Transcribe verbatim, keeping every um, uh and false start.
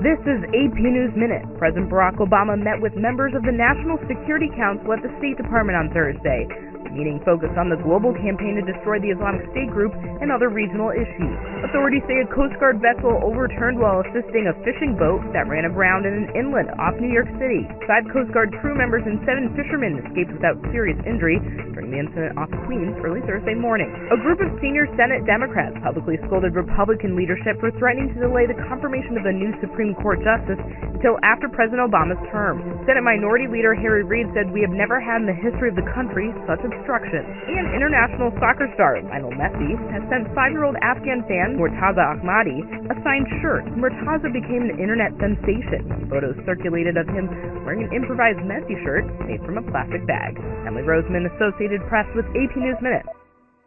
This is A P News Minute. President Barack Obama met with members of the National Security Council at the State Department on Thursday. The meeting focused on the global campaign to destroy the Islamic State group and other regional issues. Authorities say a Coast Guard vessel overturned while assisting a fishing boat that ran aground in an inlet off New York City. Five Coast Guard crew members and seven fishermen escaped without serious injury during the incident off Queens early Thursday morning. A group of senior Senate Democrats publicly scolded Republican leadership for threatening to delay the confirmation of a new Supreme Court justice until after President Obama's term. Senate Minority Leader Harry Reid said, "We have never had in the history of the country such obstruction." And international soccer star Lionel Messi has sent five-year-old Afghan fan Murtaza Ahmadi a signed shirt. Murtaza became an internet sensation. Photos circulated of him wearing an improvised Messi shirt made from a plastic bag. Emily Roseman, Associated Press with A P News Minute.